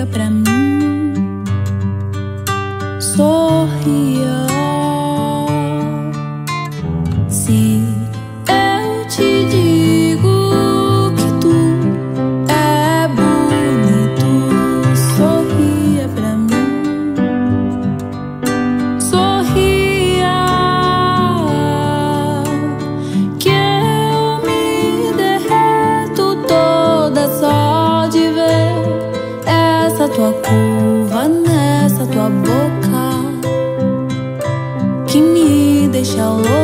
sorria pra mim, sorria. Se eu te digo que tu é bonito, sorria pra mim, sorria, que eu me derreto toda só de ver essa tua curva nessa tua boca, que me deixa louca.